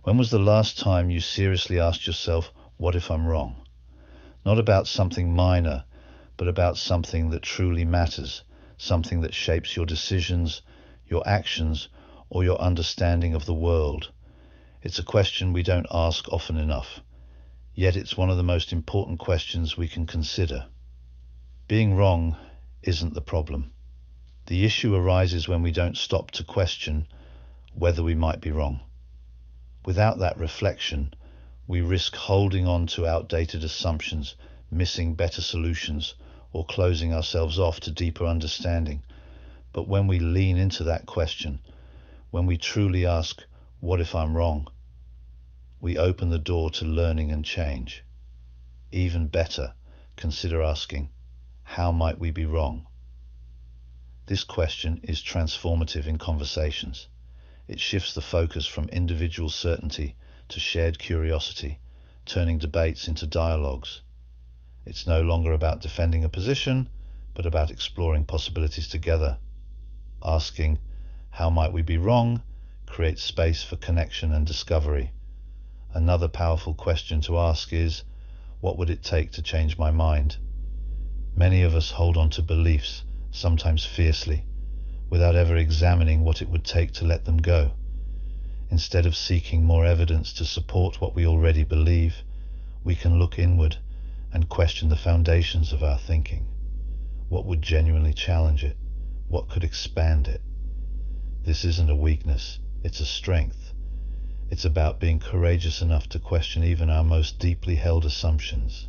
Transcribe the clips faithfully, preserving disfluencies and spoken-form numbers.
When was the last time you seriously asked yourself, what if I'm wrong? Not about something minor, but about something that truly matters, something that shapes your decisions, your actions, or your understanding of the world. It's a question we don't ask often enough, yet it's one of the most important questions we can consider. Being wrong isn't the problem. The issue arises when we don't stop to question whether we might be wrong. Without that reflection, we risk holding on to outdated assumptions, missing better solutions, or closing ourselves off to deeper understanding. But when we lean into that question, when we truly ask, what if I'm wrong? We open the door to learning and change. Even better, consider asking, how might we be wrong? This question is transformative in conversations. It shifts the focus from individual certainty to shared curiosity, turning debates into dialogues. It's no longer about defending a position, but about exploring possibilities together. Asking, how might we be wrong, creates space for connection and discovery. Another powerful question to ask is, what would it take to change my mind? Many of us hold on to beliefs, sometimes fiercely, without ever examining what it would take to let them go. Instead of seeking more evidence to support what we already believe, we can look inward and question the foundations of our thinking. What would genuinely challenge it? What could expand it? This isn't a weakness, it's a strength. It's about being courageous enough to question even our most deeply held assumptions.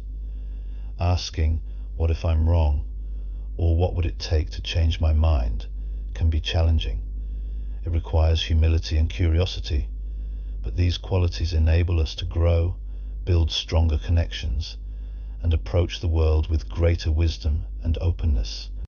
Asking, what if I'm wrong? Or what would it take to change my mind? Can be challenging. It requires humility and curiosity, but these qualities enable us to grow, build stronger connections, and approach the world with greater wisdom and openness.